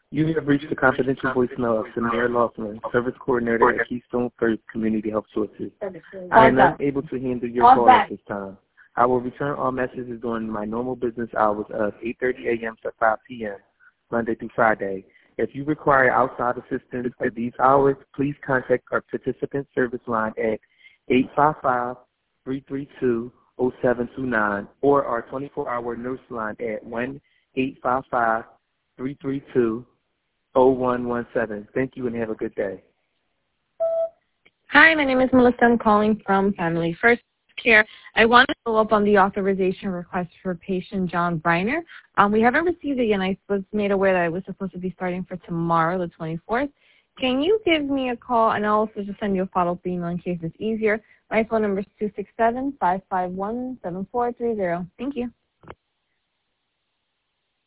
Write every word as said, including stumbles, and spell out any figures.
You have reached the confidential voicemail of Samir Laughlin, Service Coordinator at Keystone First Community Health Sources. I am not able to handle your call at this time. I will return all messages during my normal business hours of eight thirty a.m. to five p.m., Monday through Friday. If you require outside assistance at these hours, please contact our participant service line at eight five five, three three two, zero seven two nine or our twenty-four hour nurse line at one eight five five, three three two, zero one one seven. Thank you and have a good day. Hi, my name is Melissa. I'm calling from Family First Care. I want to follow up on the authorization request for patient John Briner. Um, we haven't received it yet. I was made aware that it was supposed to be starting for tomorrow, the twenty-fourth. Can you give me a call, and I'll also just send you a follow-up email in case it's easier. My phone number is two six seven, five five one, seven four three zero. Thank you.